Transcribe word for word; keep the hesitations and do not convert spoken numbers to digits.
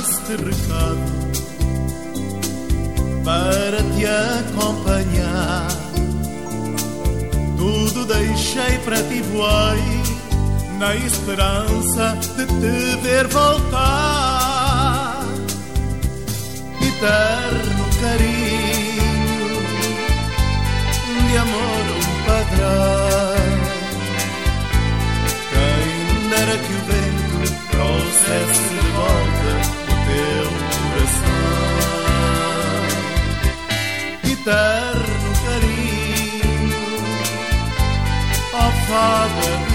este recado para te acompanhar. Tudo deixei para ti voei, na esperança de te ver voltar. Eterno carinho, de amor um padrão. Quem dera que o vento trouxesse de volta o teu coração. Eterno carinho, ó fada